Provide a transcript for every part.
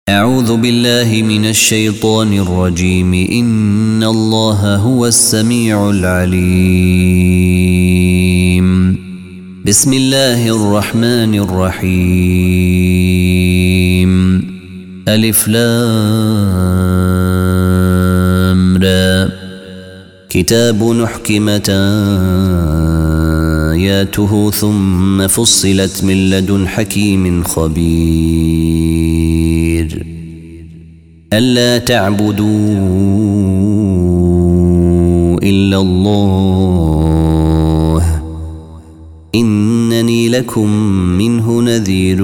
أعوذ بالله من الشيطان الرجيم. إن الله هو السميع العليم. بسم الله الرحمن الرحيم. ألف لام را. كتاب نحكمت آياته ثم فصلت من لدن حكيم خبير. ألا تعبدوا إلا الله إنني لكم منه نذير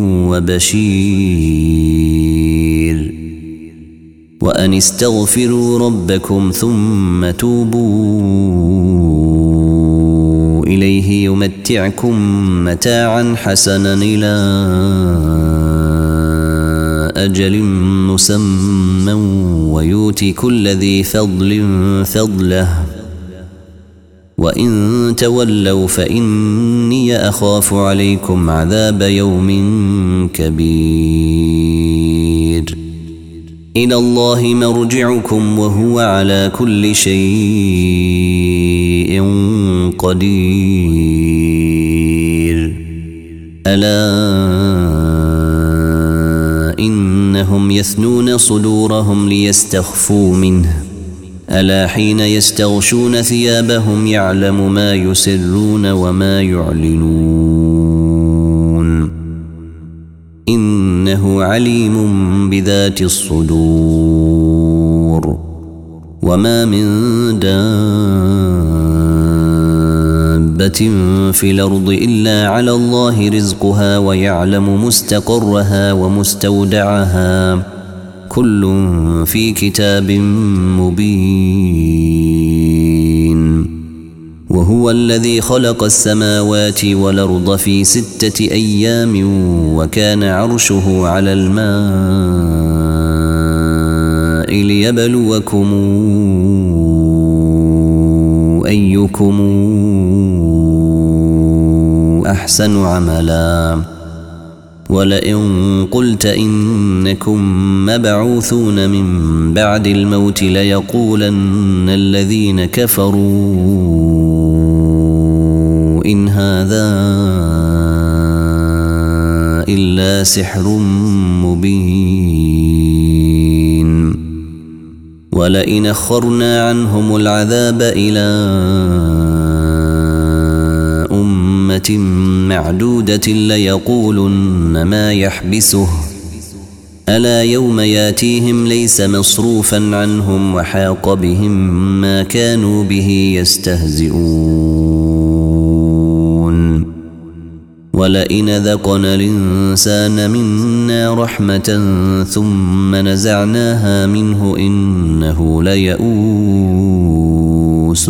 وبشير. وأن استغفروا ربكم ثم توبوا إليه يمتعكم متاعا حسنا إلى أجل مسمى ويؤتي كل ذي فضل فضله. وإن تولوا فإني أخاف عليكم عذاب يوم كبير. إلى الله مرجعكم وهو على كل شيء قدير. ألا إنهم يثنون صدورهم ليستخفوا منه. ألا حين يستغشون ثيابهم يعلم ما يسرون وما يعلنون. إنه عليم بذات الصدور. وما من دابة في الأرض إلا على الله رزقها ويعلم مستقرها ومستودعها كل في كتاب مبين. وهو الذي خلق السماوات والأرض في 6 أيام وكان عرشه على الماء ليبلوكم أيكم أحسن عملا. ولئن قلت إنكم مبعوثون من بعد الموت ليقولن الذين كفروا إن هذا إلا سحر مبين. ولئن أخرنا عنهم العذاب إلى أمة معدودة ليقولن ما يحبسه. ألا يوم ياتيهم ليس مصروفا عنهم وحاق بهم ما كانوا به يستهزئون. ولئن ذقنا الإنسان منا رحمة ثم نزعناها منه إنه ليئوس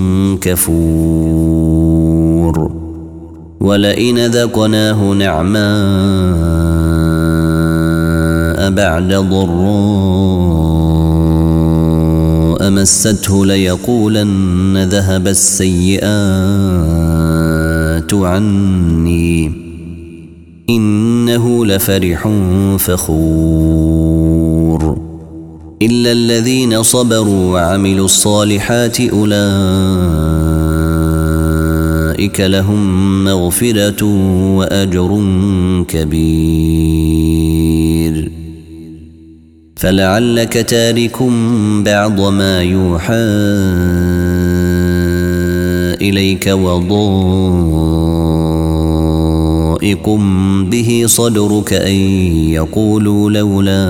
كفور. ولئن ذقناه نعماء بعد ضراء مسته ليقولن ذهب السيئات عني إنه لفرح فخور. إلا الذين صبروا وعملوا الصالحات أولئك لهم مغفرة وأجر كبير. فلعلك تارك بعض ما يوحى إليك وضائق به صدرك أن يقولوا لولا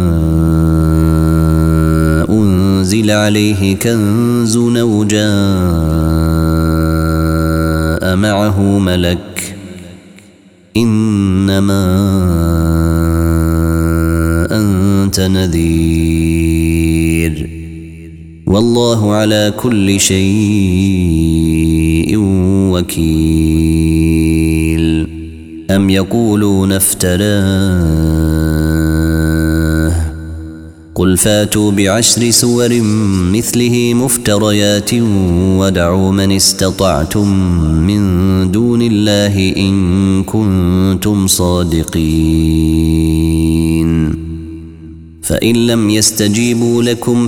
أنزل عليه كنز أو جاء معه ملك. إنما أنت نذير والله على كل شيء وكيل. أم يقولون افتراه قل فاتوا ب10 سور مثله مفتريات ودعوا من استطعتم من دون الله إن كنتم صادقين. فإن لم يستجيبوا لكم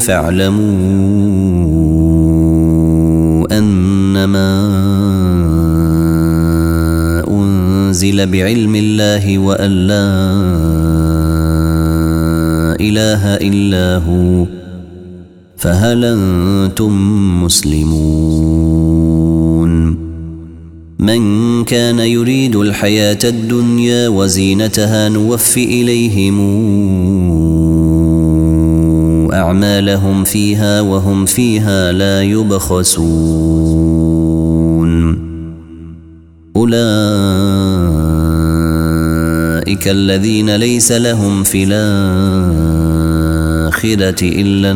فاعلموا أنما أنزل بعلم الله وأن لا إله إلا هو فهل أنتم مسلمون من كان يريد الحياة الدنيا وزينتها نوفي إليهم أعمالهم فيها وهم فيها لا يبخسون أولئك الذين ليس لهم في الآخرة إلا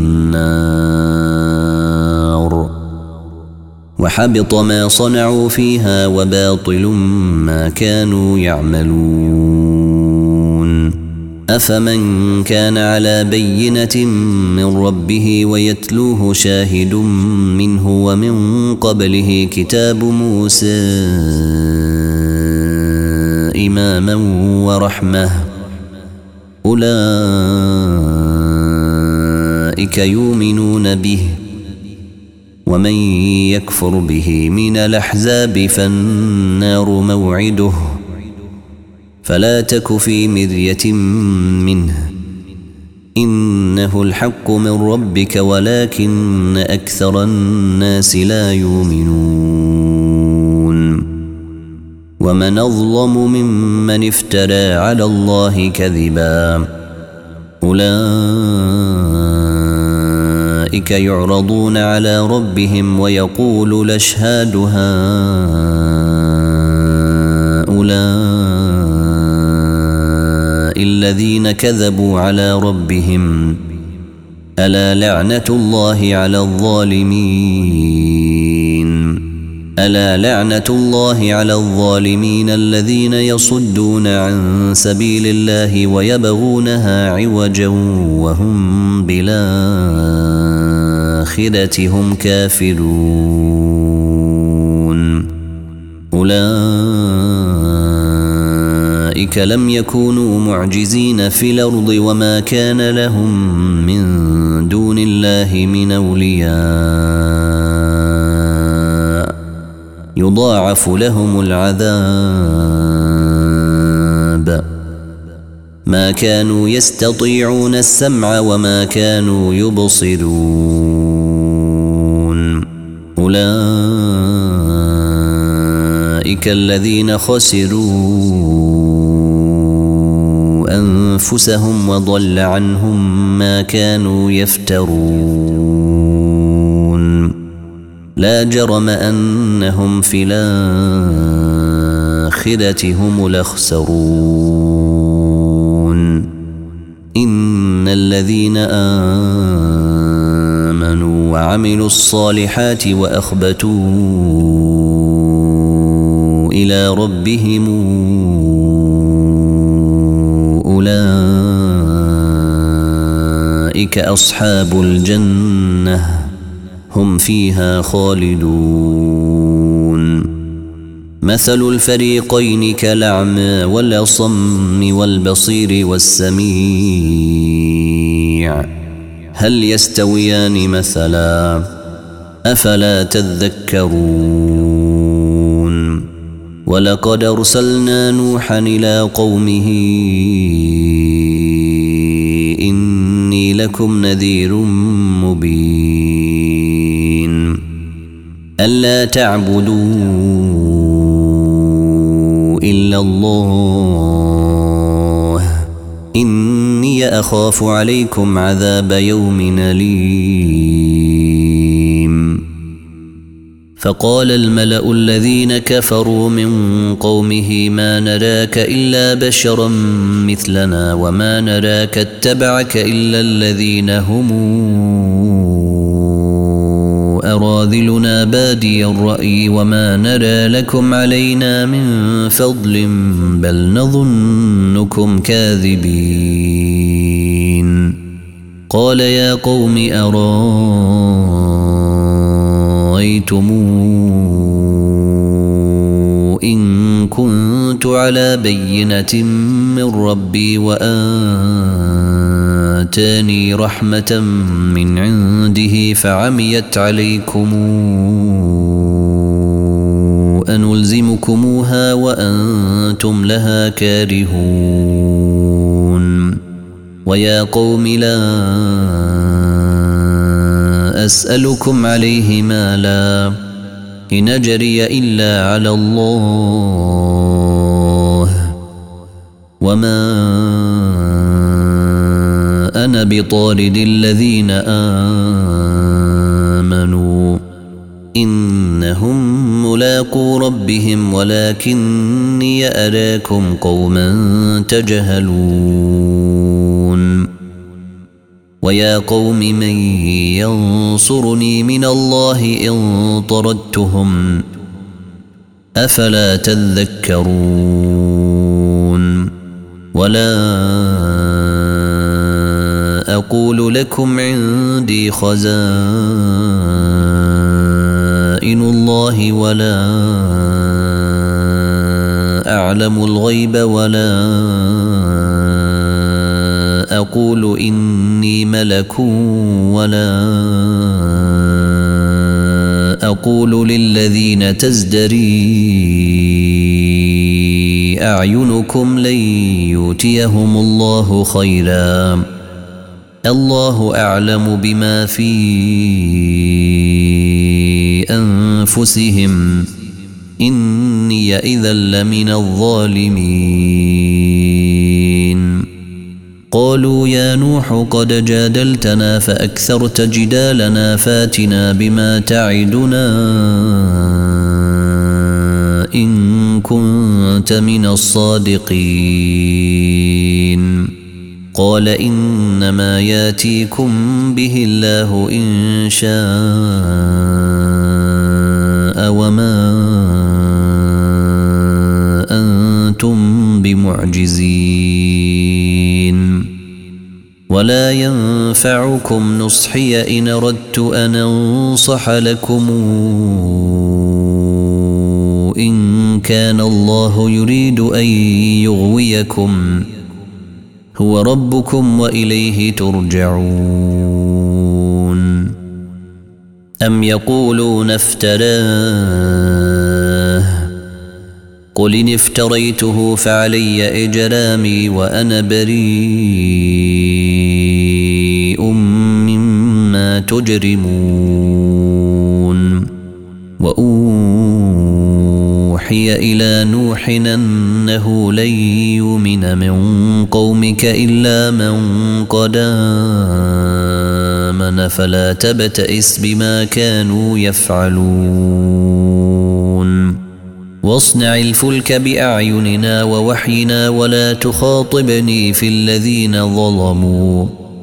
النار وحبط ما صنعوا فيها وباطل ما كانوا يعملون أفمن كان على بينة من ربه ويتلوه شاهد منه ومن قبله كتاب موسى إماما ورحمة أولئك يؤمنون به ومن يكفر به من الأحزاب فالنار موعده فلا تك في مرية منه إنه الحق من ربك ولكن أكثر الناس لا يؤمنون ومن أظلم ممن افترى على الله كذبا أولئك يعرضون على ربهم ويقول الأشهاد هؤلاء الذين كذبوا على ربهم ألا لعنة الله على الظالمين ألا لعنة الله على الظالمين الذين يصدون عن سبيل الله ويبغونها عوجا وهم بالآخرة هم كافرون أولئك لم يكونوا معجزين في الأرض وما كان لهم من دون الله من أولياء يضاعف لهم العذاب ما كانوا يستطيعون السمع وما كانوا يبصرون أولئك الذين خسروا أنفسهم وضل عنهم ما كانوا يفترون لا جرم أنهم في الآخرة هم الأخسرون إن الذين آمنوا وعملوا الصالحات وأخبتوا إلى ربهم أولئك أصحاب الجنة هم فيها خالدون مثل الفريقين كالأعمى والأصم والبصير والسميع هل يستويان مثلا أفلا تذكرون ولقد أرسلنا نوحا إلى قومه إني لكم نذير مبين ألا تعبدوا إلا الله إني أخاف عليكم عذاب يوم أليم فقال الملأ الذين كفروا من قومه ما نراك إلا بشرا مثلنا وما نراك اتبعك إلا الذين هم أراذلنا بادي الرأي وما نرى لكم علينا من فضل بل نظنكم كاذبين قال يا قوم أرأيتم إن كنت على بينة من ربي وآتاني آتاني رحمة من عنده فعميت عليكم أنلزمكموها وأنتم لها كارهون ويا قوم لا أسألكم عليه مالا إن أجري إلا على الله وما أنا بطارد الذين آمنوا إنهم ملاقو ربهم ولكني أراكم قوما تجهلون ويا قوم من ينصرني من الله إن طردتهم أفلا تذكرون ولا أقول لكم عندي خزائن الله ولا أعلم الغيب ولا أقول إني ملك ولا أقول للذين تزدري أعينكم لن يؤتيهم الله خيرا الله أعلم بما في أنفسهم إني إذا لمن الظالمين قالوا يا نوح قد جادلتنا فأكثرت جدالنا فاتنا بما تعدنا إن كنت من الصادقين قال إنما ياتيكم به الله إن شاء وما أنتم بمعجزين ولا ينفعكم نصحي إن أردت أن أنصح لكم إن كان الله يريد أن يغويكم هو ربكم وإليه ترجعون أم يقولون افتراه قل إن افتريته فعلي إجرامي وأنا بريء مما تجرمون وأوحي إلى نوح أنه لن يؤمن من قومك إلا من قد آمن فلا تبتئس بما كانوا يفعلون واصنع الفلك بأعيننا ووحينا ولا تخاطبني في الذين ظلموا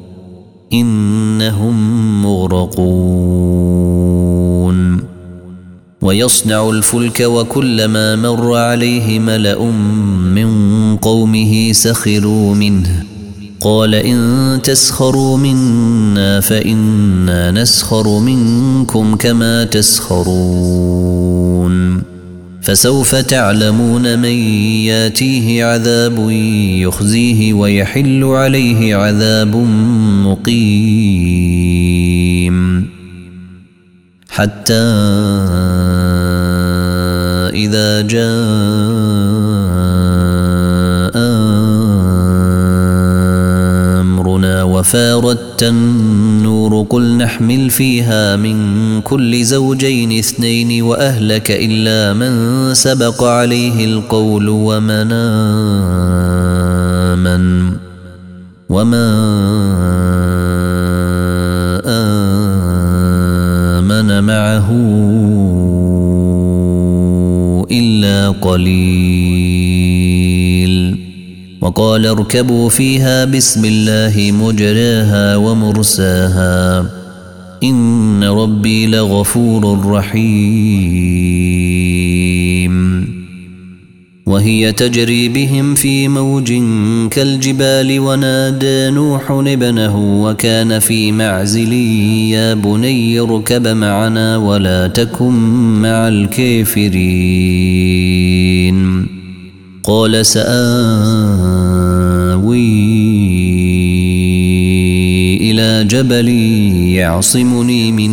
إنهم مغرقون ويصنع الفلك وكلما مر عليه ملأ من قومه سخروا منه قال إن تسخروا منا فإنا نسخر منكم كما تسخرون فسوف تعلمون من ياتيه عذاب يخزيه ويحل عليه عذاب مقيم حتى إذا جاء أمرنا وفارت النور قل نحمل فيها من كل زوجين اثنين وأهلك إلا من سبق عليه القول ومن آمن وما آمن معه إلا قليل وقال اركبوا فيها بسم الله مجراها ومرساها إن ربي لغفور رحيم وهي تجري بهم في موج كالجبال ونادى نوح ابنه وكان في معزل يا بني اركب معنا ولا تكن مع الكافرين قال سآوي جبل يعصمني من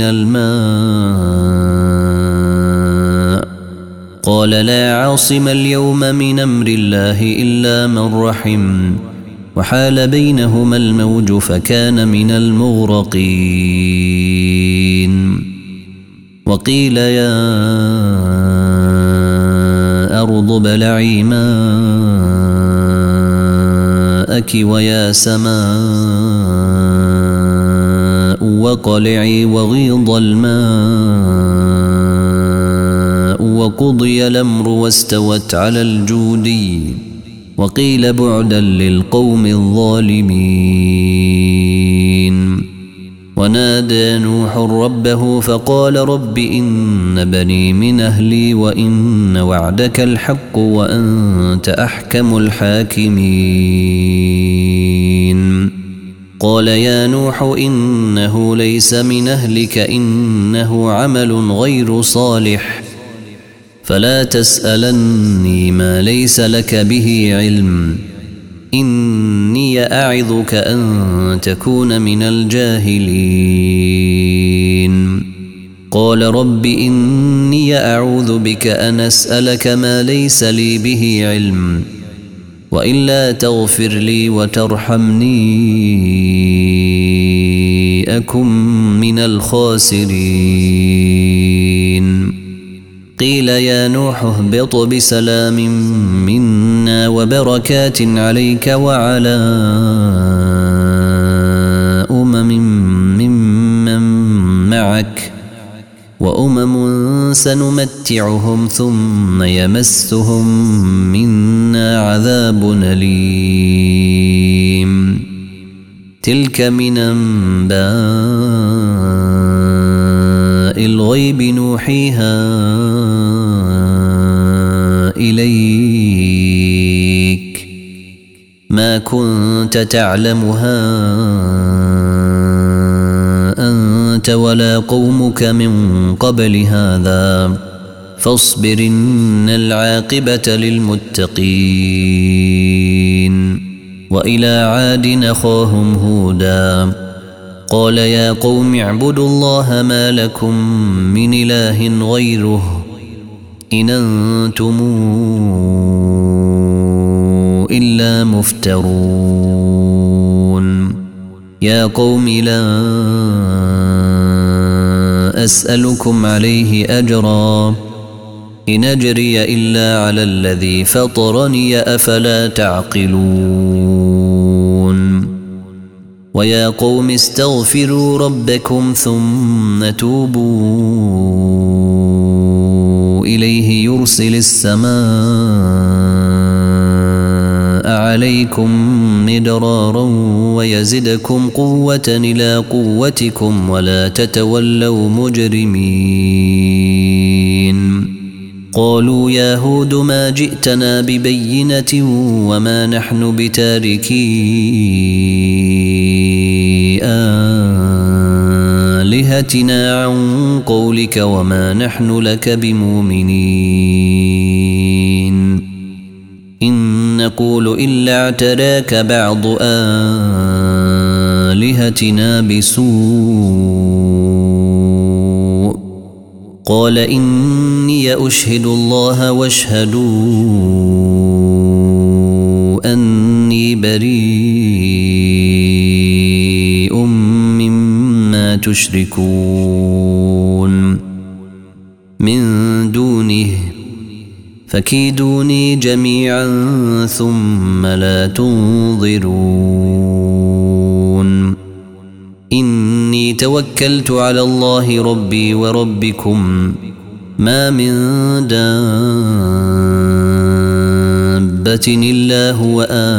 الماء قال لا عاصم اليوم من أمر الله إلا من رحم وحال بينهما الموج فكان من المغرقين وقيل يا أرض ابلعي ماءك ويا سماء وقلعي وغيض الماء وقضي الأمر واستوت على الجودي وقيل بعدا للقوم الظالمين ونادى نوح ربه فقال رب إن بني من أهلي وإن وعدك الحق وأنت أحكم الحاكمين قال يا نوح إنه ليس من أهلك إنه عمل غير صالح فلا تسألني ما ليس لك به علم إني أعظك أن تكون من الجاهلين قال رب إني أعوذ بك أن أسألك ما ليس لي به علم وإلا تغفر لي وترحمني أكن من الخاسرين قيل يا نوح اهبط بسلام منا وبركات عليك وعلى ممن معك وأمم سنمتعهم ثم يمسهم منا عذاب أليم تلك من أنباء الغيب نوحيها إليك ما كنت تعلمها أنت ولا قومك من قبل هذا فاصبر إن العاقبة للمتقين وإلى عاد أخاهم هودا قال يا قوم اعبدوا الله ما لكم من إله غيره إن أنتم إلا مفترون يا قوم لا أسألكم عليه أجرا إن أجري إلا على الذي فطرني أفلا تعقلون ويا قوم استغفروا ربكم ثم توبوا إليه يرسل السماء عليكم مدرارا ويزدكم قوة إلى قوتكم ولا تتولوا مجرمين قالوا يا هود ما جئتنا ببينة وما نحن بتاركي آلهتنا عن قولك وما نحن لك بمؤمنين إن نقول إلا اعتراك بعض آلهتنا بسوء قال إني أشهد الله واشهدوا أني بريء مما تشركون من دونه فكيدوني جميعا ثم لا تنظرون إني توكلت على الله ربي وربكم ما من دابة إلا هو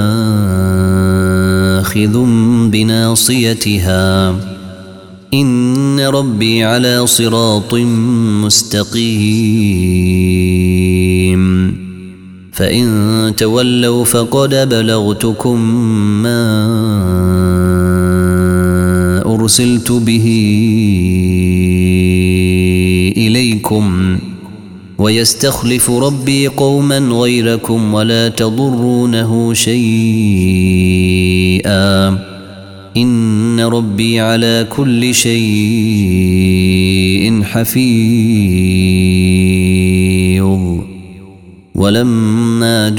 آخذ بناصيتها إن ربي على صراط مستقيم فإن تولوا فقد بلغتكم ما أرسلت به إليكم ويستخلف ربي قوما غيركم ولا تضرونه شيئا إن ربي على كل شيء حفيظ. ولما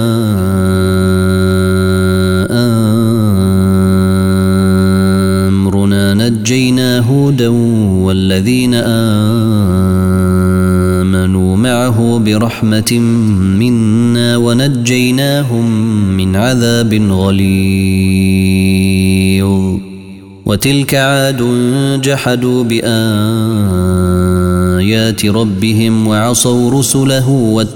جاء أمرنا نجينا هودا والذين آمنوا معه برحمة منا ونجيناهم من عذاب غليظ. وتلك عاد جحدوا بآيات ربهم وعصوا رسله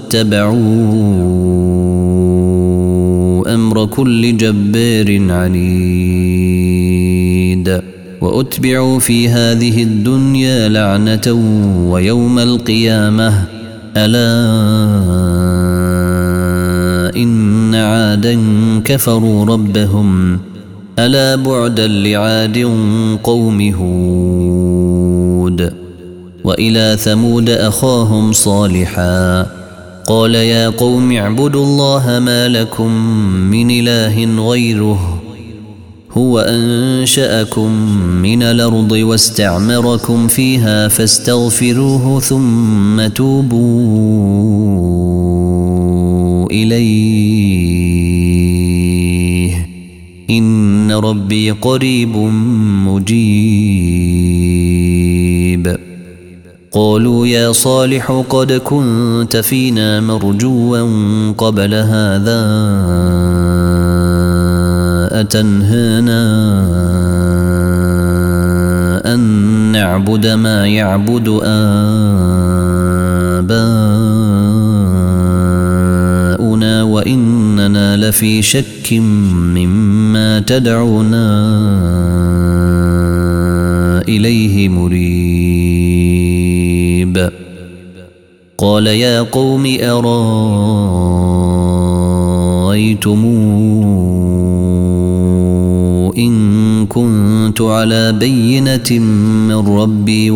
واتبعوا أمر كل جبار عنيد. وأتبعوا في هذه الدنيا لعنة ويوم القيامة ألا إن عادا كفروا ربهم ألا بعدا لعاد قوم هود. وإلى ثمود أخاهم صالحا قال يا قوم اعبدوا الله ما لكم من إله غيره هو أنشأكم من الأرض واستعمركم فيها فاستغفروه ثم توبوا إليه إن ربي قريب مجيب. قالوا يا صالح قد كنت فينا مرجوا قبل هذا أتنهانا أن نعبد ما يعبد آباؤنا وإننا لفي شك مما تدعونا إليه مريب. قال يا قوم أرأيتم إن كنت على بينة من ربي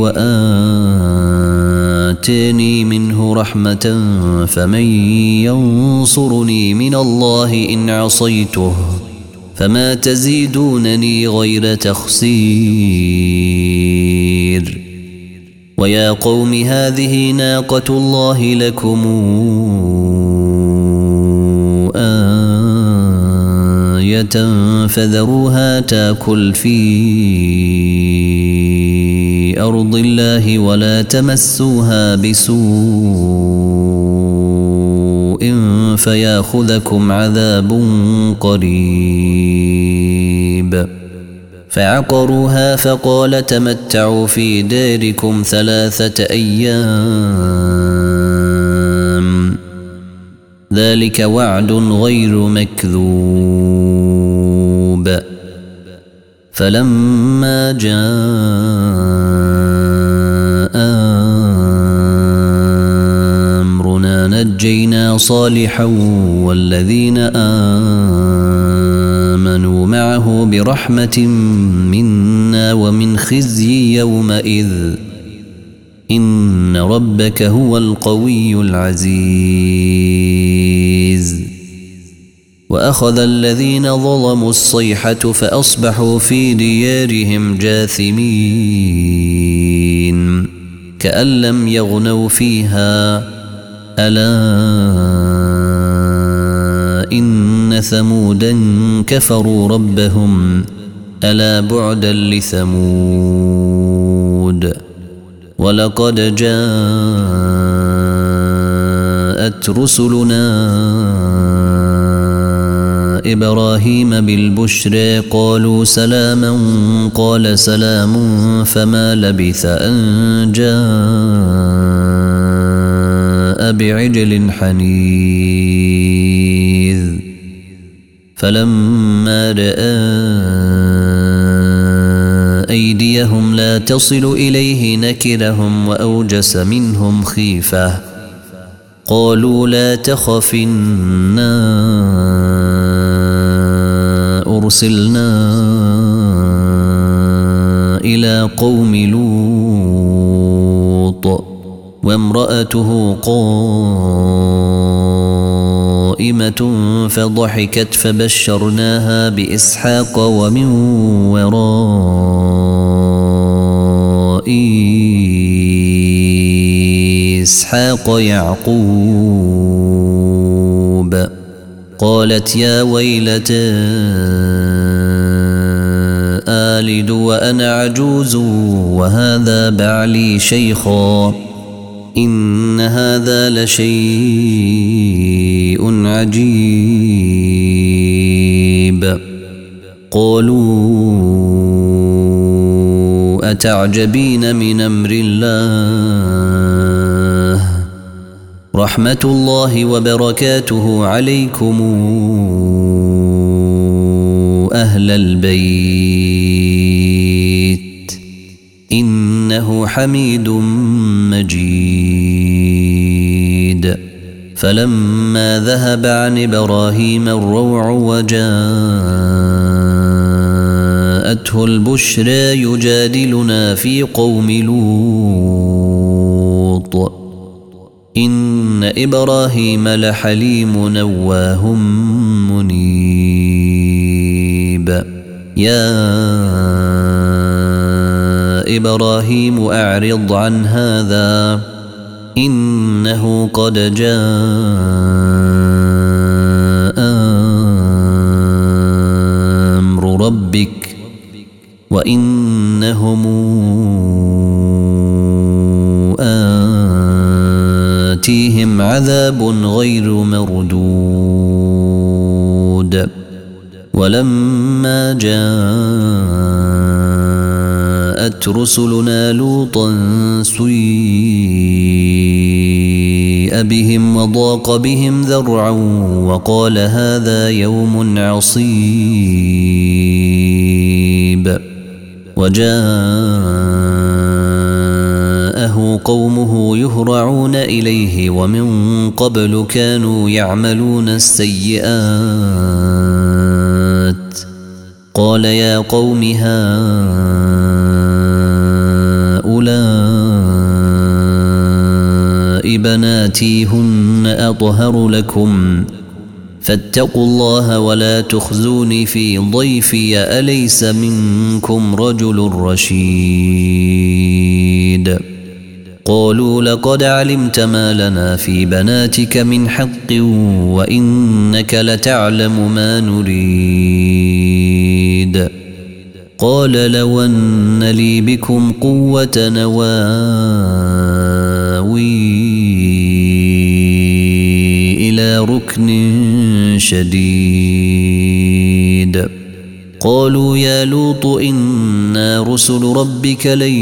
وآتاني منه رحمة فمن ينصرني من الله إن عصيته فما تزيدونني غير تخسير. ويا قوم هذه ناقة الله لكم آية فذروها تاكل في أرض الله ولا تمسوها بسوء فياخذكم عذاب قريب. فعقروها فقال تمتعوا في داركم 3 أيام ذلك وعد غير مكذوب. فلما جاء أمرنا نجينا صالحا والذين آمنوا معه برحمة منا ومن خزي يومئذ إن ربك هو القوي العزيز. وأخذ الذين ظلموا الصيحة فأصبحوا في ديارهم جاثمين كأن لم يغنوا فيها ألا إن ثمودا كفروا ربهم ألا بعدا لثمود. ولقد جاءت رسلنا إبراهيم بالبشرى قالوا سلاما قال سلام فما لبث أن جاء بعجل حنيذ. فلما رأى أيديهم لا تصل إليه نكرهم وأوجس منهم خيفة قالوا لا تخف إنا أرسلنا إلى قوم لوط وامرأته قائمة قائمة فضحكت فبشرناها بإسحاق ومن وراء إسحاق يعقوب. قالت يا ويلتى آلد وأنا عجوز وهذا بعلي شيخا إن هذا لشيء عجيب. قالوا أتعجبين من أمر الله رحمة الله وبركاته عليكم أهل البيت إنه حميد مجيد. فلما ذهب عن إبراهيم الروع وجاءته البشرى يجادلنا في قوم لوط إن إبراهيم لحليم نواه منيب. يا إبراهيم أعرض عن هذا إنه قد جاء أمر ربك وإنهم آتيهم عذاب غير مردود. ولما جاءت رسلنا لوطا سيء بهم وضاق بهم ذرعا وقال هذا يوم عصيب. وجاءه قومه يهرعون إليه ومن قبل كانوا يعملون السيئات. قال يا قوم هؤلاء بناتي هن أطهر لكم فاتقوا الله ولا تخزوني في ضيفي أليس منكم رجل رشيد. قالوا لقد علمت ما لنا في بناتك من حق وإنك لتعلم ما نريد. قال لو أن لي بكم قوة نواوي إلى ركن شديد. قالوا يا لوط إنا رسل ربك لن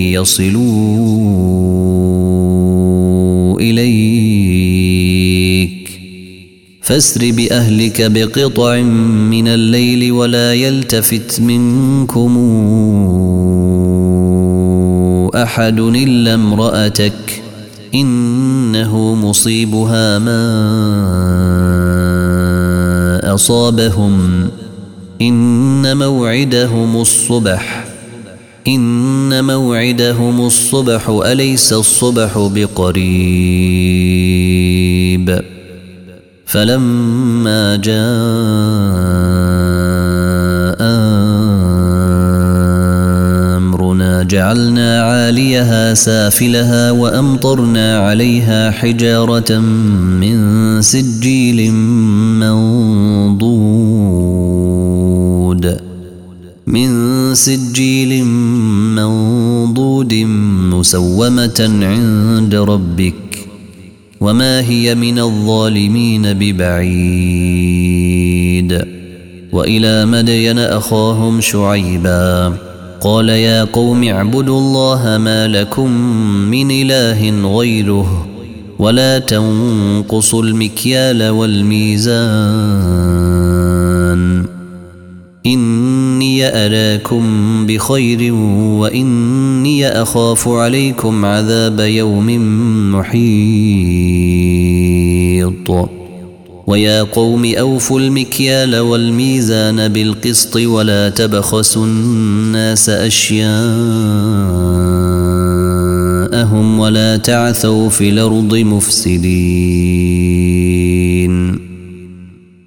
يصلوا إليك فاسر بأهلك بقطع من الليل ولا يلتفت منكم أحد إلا امرأتك إنه مصيبها ما أصابهم إن موعدهم الصبح أليس الصبح بقريب. فلما جاء أمرنا جعلنا عاليها سافلها وأمطرنا عليها حجارة من سجيل منضود مسومة عند ربك وما هي من الظالمين ببعيد. وإلى مدين أخاهم شعيبا قال يا قوم اعبدوا الله ما لكم من إله غيره ولا تنقصوا المكيال والميزان إني أراكم بخير وإني أخاف عليكم عذاب يوم محيط. ويا قوم أوفوا المكيال والميزان بالقسط ولا تبخسوا الناس أشياءهم ولا تعثوا في الأرض مفسدين.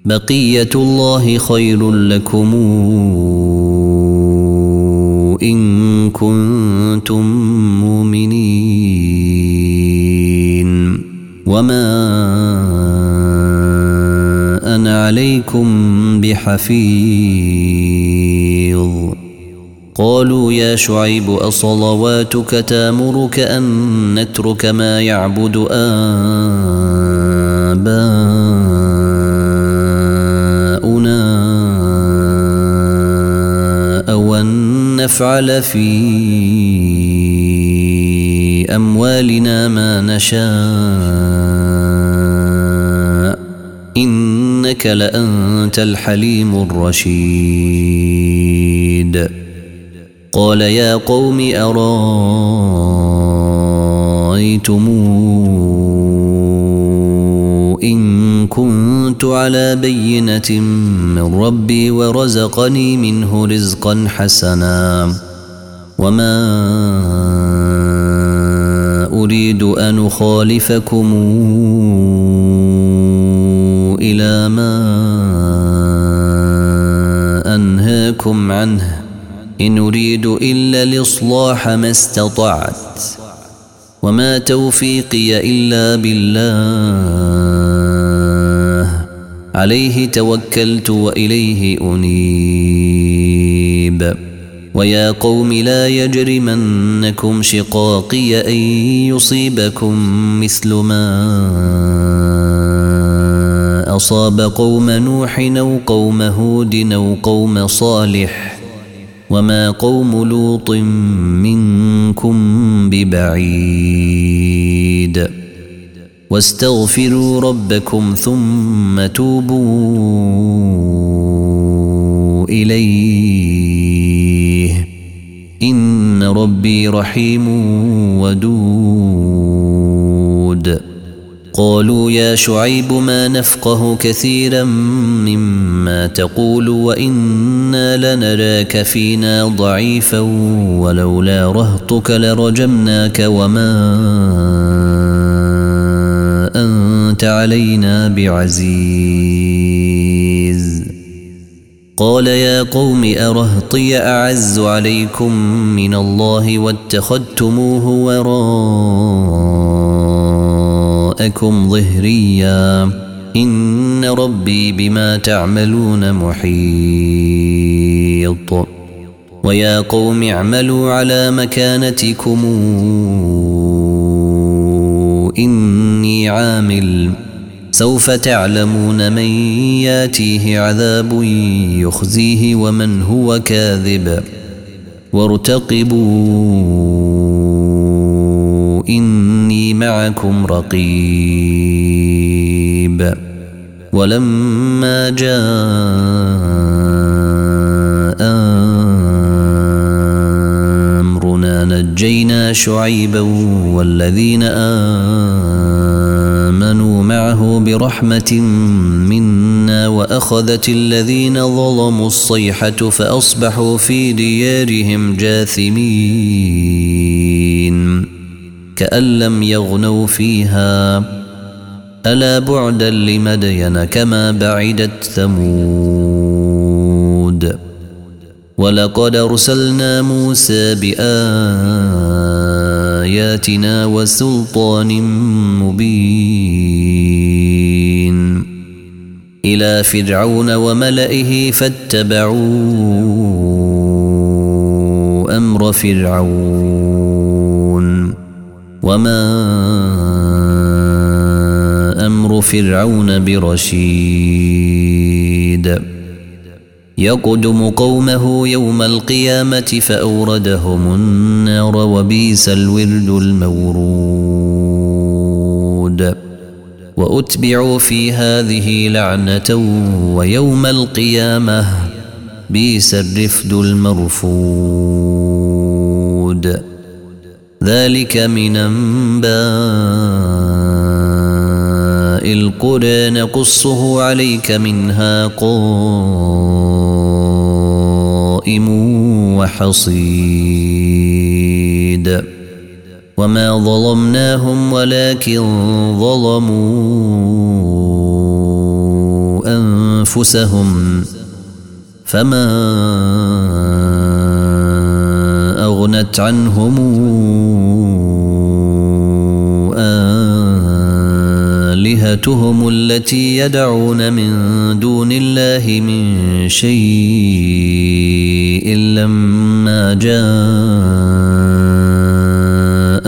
بقية الله خير لكم إن كنتم مؤمنين وما أنا عليكم بحفيظ قالوا يا شعيب أصلواتك تامرك أن نترك ما يعبد آباؤنا أو أن نفعل في أموالنا ما نشاء إنك لأنت الحليم الرشيد قال يا قوم أرأيتم إن كنت على بينة من ربي ورزقني منه رزقا حسنا وما أريد أن أخالفكم إلى ما أنهاكم عنه إن أريد إلا الإصلاح ما استطعت وما توفيقي إلا بالله عليه توكلت وإليه أنيب ويا قوم لا يجرمنكم شقاقي أن يصيبكم مثل ما أصاب قوم نوح أو قوم هود أو قوم صالح وما قوم لوط منكم ببعيد واستغفروا ربكم ثم توبوا إليه إن ربي رحيم ودود قالوا يا شعيب ما نفقه كثيرا مما تقول وإنا لنراك فينا ضعيفا ولولا رهطك لرجمناك وما أنت علينا بعزيز قال يا قوم أرهطي أعز عليكم من الله واتخذتموه وراءكم ظهريا إن ربي بما تعملون محيط ويا قوم اعملوا على مكانتكم إني عامل سوف تعلمون من ياتيه عذاب يخزيه ومن هو كاذب وارتقبوا إني معكم رقيب ولما جاء أمرنا نجينا شعيبا والذين آمنوا معه برحمة منا وأخذت الذين ظلموا الصيحة فأصبحوا في ديارهم جاثمين كأن لم يغنوا فيها ألا بعدا لمدين كما بعدت ثمود ولقد أرسلنا موسى بآياتنا وسلطان مبين إلى فرعون وملئه فاتبعوا أمر فرعون وما أمر فرعون برشيد يقدم قومه يوم القيامة فأوردهم النار وبئس الورد المورود وأتبعوا في هذه لعنة ويوم القيامة بئس الرفد المرفود ذلك من أنباء القرى نقصه عليك منها قائم وحصيد وما ظلمناهم ولكن ظلموا أنفسهم فما أغنت عنهم آلهتهم التي يدعون من دون الله من شيء لما جاء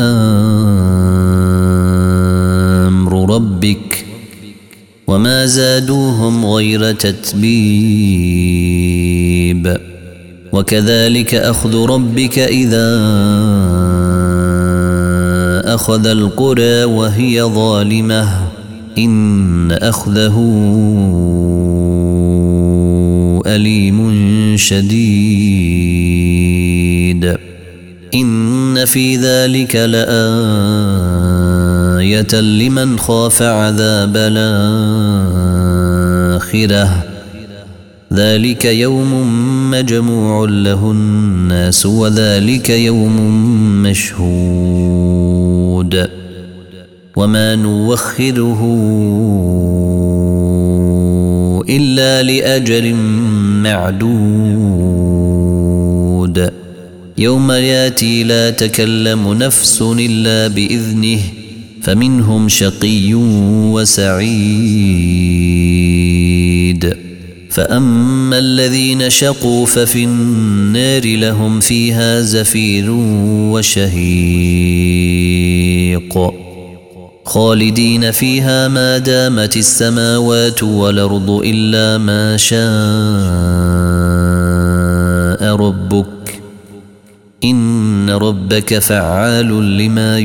أمر ربك وما زادوهم غير تتبيب وكذلك أخذ ربك إذا أخذ القرى وهي ظالمة إن أخذه أليم شديد إن في ذلك لآية لمن خاف عذاب الآخرة ذلك يوم مجموع له الناس وذلك يوم مشهود وما نوخره إلا لأجل معدود يوم ياتي لا تكلم نفس إلا بإذنه فمنهم شقي وسعيد فأما الذين شقوا ففي النار لهم فيها زفير وشهيق خالدين فيها ما دامت السماوات والأرض إلا ما شاء ربك إن ربك فعال لما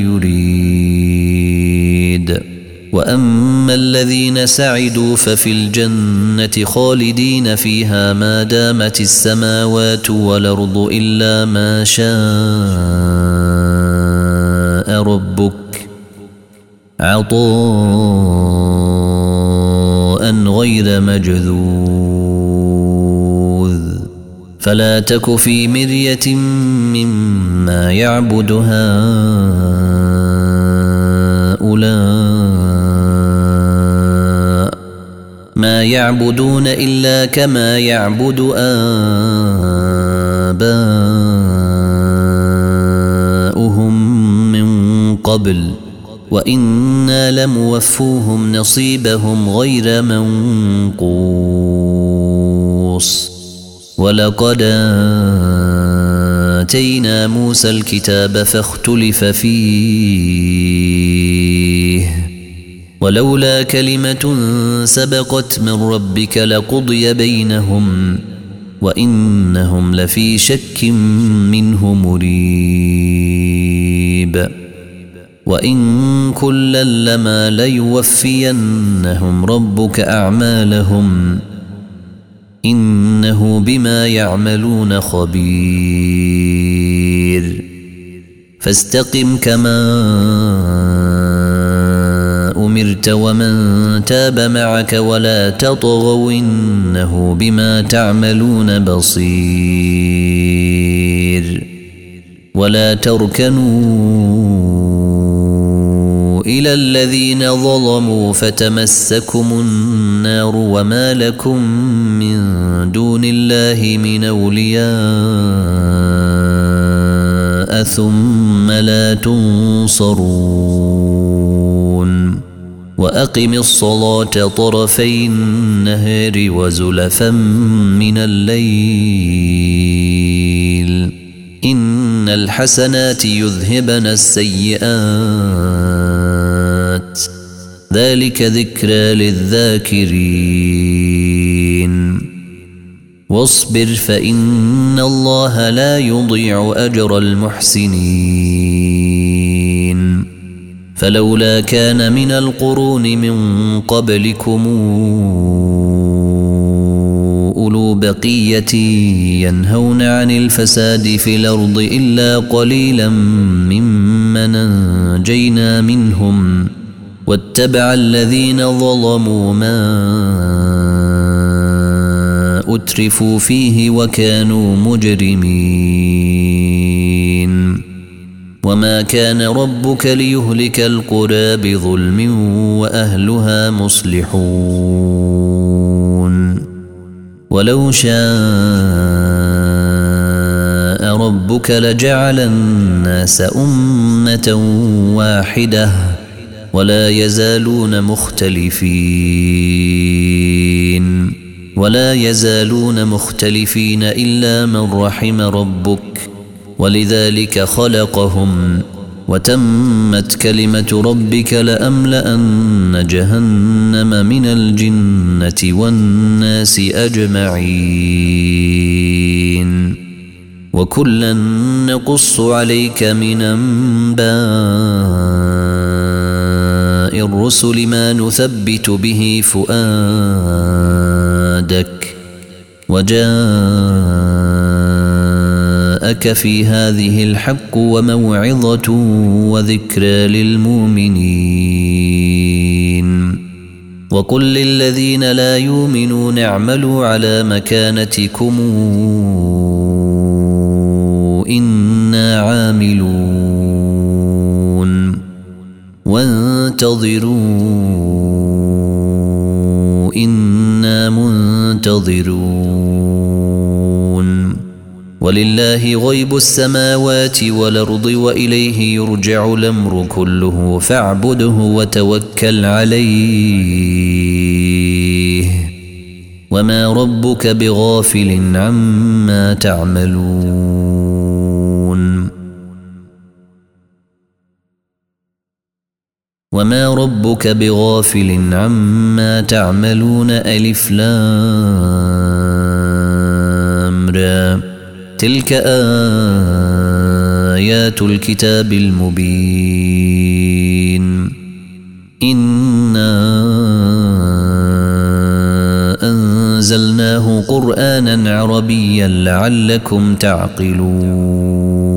يريد وأما الذين سعدوا ففي الجنة خالدين فيها ما دامت السماوات والأرض إلا ما شاء ربك عطاء غير مجذوذ فلا تك في مرية مما يعبد هؤلاء ما يعبدون إلا كما يعبد آباؤهم من قبل وإنا لموفوهم نصيبهم غير منقوص ولقد آتينا موسى الكتاب فاختلف فيه ولولا كلمة سبقت من ربك لقضي بينهم وإنهم لفي شك منه مريب وإن كلا لما ليوفينهم ربك أعمالهم إنه بما يعملون خبير فاستقم كما أمرت ومن تاب معك ولا تطغوا إنه بما تعملون بصير ولا تركنوا إلى الذين ظلموا فتمسكم النار وما لكم من دون الله من أولياء ثم لا تنصرون وأقم الصلاة طرفي النهار وزلفا من الليل إن الحسنات يذهبن السيئات ذلك ذكرى للذاكرين واصبر فإن الله لا يضيع أجر المحسنين فلولا كان من القرون من قبلكم أولو بقية ينهون عن الفساد في الأرض إلا قليلا ممن أنجينا منهم واتبع الذين ظلموا ما أترفوا فيه وكانوا مجرمين وما كان ربك ليهلك القرى بظلم وأهلها مصلحون ولو شاء ربك لجعل الناس أمة واحدة ولا يزالون مختلفين إلا من رحم ربك ولذلك خلقهم وتمت كلمة ربك لأملأن جهنم من الجنة والناس أجمعين وكلا نقص عليك من أنباء الرسل ما نثبت به فؤادك وجاءك في هذه الحق وموعظة وذكرى للمؤمنين وقل للذين لا يؤمنون اعملوا على مكانتكم إنا عاملون وانتظروا إنا منتظرون ولله غيب السماوات والأرض وإليه يرجع الأمر كله فاعبده وتوكل عليه وما ربك بغافل عما تعملون وما ربك بغافل عما تعملون ألف لام را تلك آيات الكتاب المبين إنا أنزلناه قرآنا عربيا لعلكم تعقلون